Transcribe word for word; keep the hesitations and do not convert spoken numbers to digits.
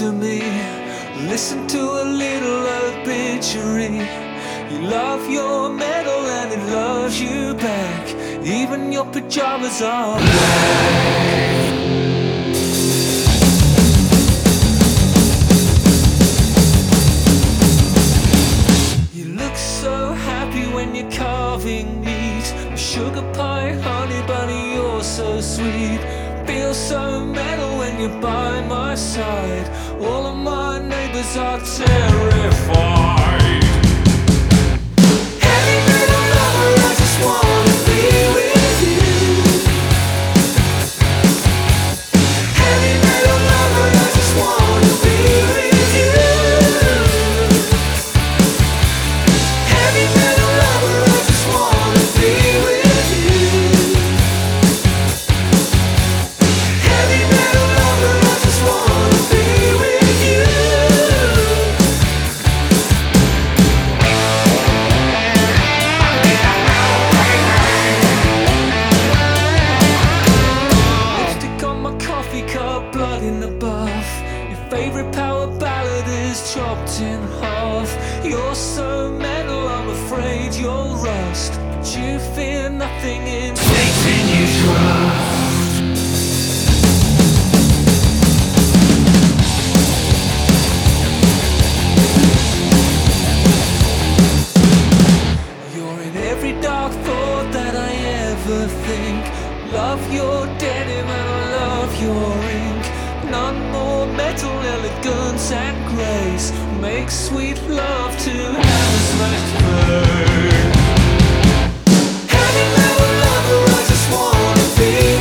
to me. Listen to a little obituary. You love your metal and it loves you back. Even your pajamas are black. You look so happy when you're carving meat. Sugar pie, honey bunny, you're so sweet. Feel so metal when you're by my side. All of my neighbors are terrified. Heavy metal lover, I just wanna be with you. Heavy metal lover, I just wanna be with you. Heavy metal lover, I just wanna be with you. Heavy metal lover, I just wanna be with you. Lipstick on my coffee cup, blood in the bath. Your favorite power ballad is chopped in half. You're so metal, I'm afraid you'll rust. But you fear nothing in Satan you trust. You're in every dark thought that I ever think. Love your denim and I love your ink. None more metal, elegance and grace. Make sweet love to hammers smashed burn. Heavy metal lover, I just wanna be